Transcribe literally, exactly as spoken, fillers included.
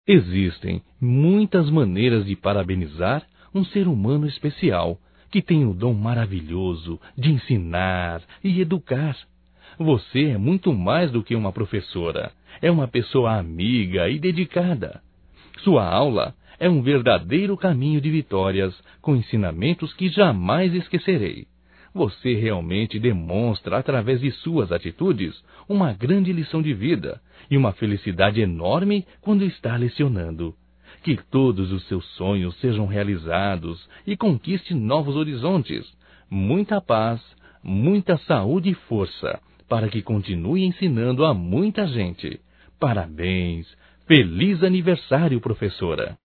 Existem muitas maneiras de parabenizar um ser humano especial, que tem o dom maravilhoso de ensinar e educar. Você é muito mais do que uma professora. É uma pessoa amiga e dedicada. Sua aula é um verdadeiro caminho de vitórias, com ensinamentos que jamais esquecerei. Você realmente demonstra, através de suas atitudes, uma grande lição de vida e uma felicidade enorme quando está lecionando. Que todos os seus sonhos sejam realizados e conquiste novos horizontes. Muita paz, muita saúde e força, para que continue ensinando a muita gente. Parabéns! Feliz aniversário, professora!